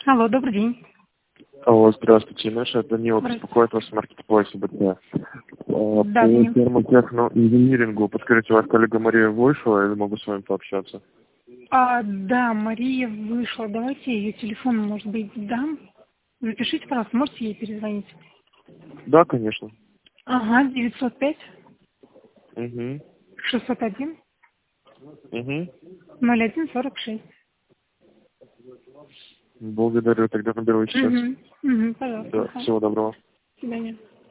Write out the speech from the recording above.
Алло, добрый день. Алло, здравствуйте, Маша, Данила Здравствуйте. беспокоит вас в маркетплейсе БТ. По Да, Данил. термотехноинжинирингу, подскажите, у вас коллега Мария вышла, или могу с вами пообщаться? Да, Мария вышла. Давайте ее телефон, может быть, дам. Запишите, пожалуйста, можете ей перезвонить? Да, конечно. Ага, 905 Угу. 601 Угу. 0146. Благодарю, тогда наберу сейчас. Угу, пожалуйста. Да, Ага. всего доброго. До свидания.